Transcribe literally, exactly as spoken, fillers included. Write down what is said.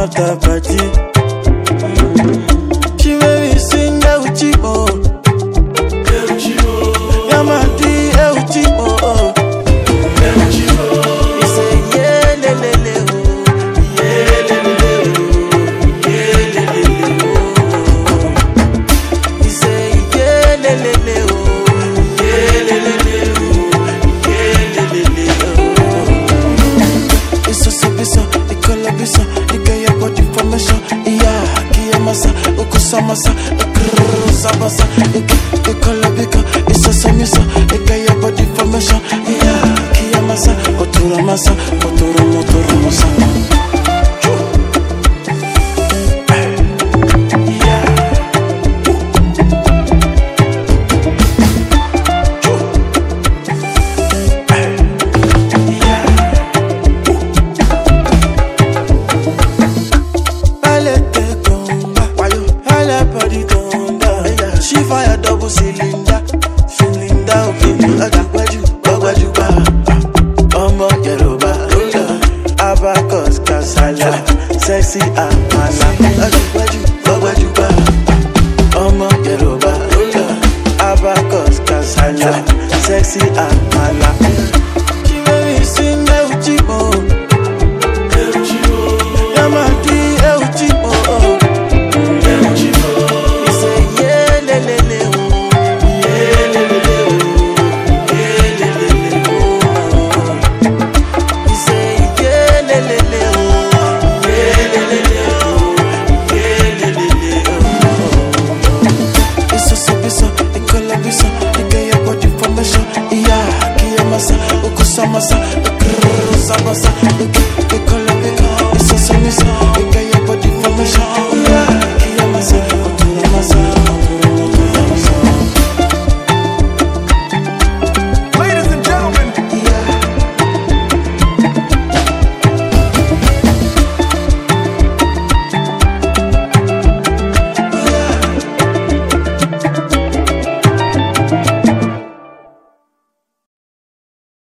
after party. She made me sing Euchibo. Yamadi Euchibo. He say yeah le le le oh, yeah le le le oh, yeah le le le oh. He say yeah le le le oh, yeah le le le oh, yeah le le le oh. It's so so bizarre, it call a bizarre, it get your body formation. Yeah, Kiyamasa, Okusamasa, Ekruzabasa, it call a bika, it's so so bizarre, it get your body formation. Yeah, Kiyamasa, Oturamasa, Oturumoturamasa. She fire double cylinder, cylinder okay. Agbaju, agbaju ba, ọmọ Yoruba, abacus kasala, sexy amala. Agbaju, agbaju ba, ọmọ Yoruba, abacus kasala, sexy amala. She made me sing Euchibo, Yamadi Euchibo. Okusama, okusama, okusama, okusama,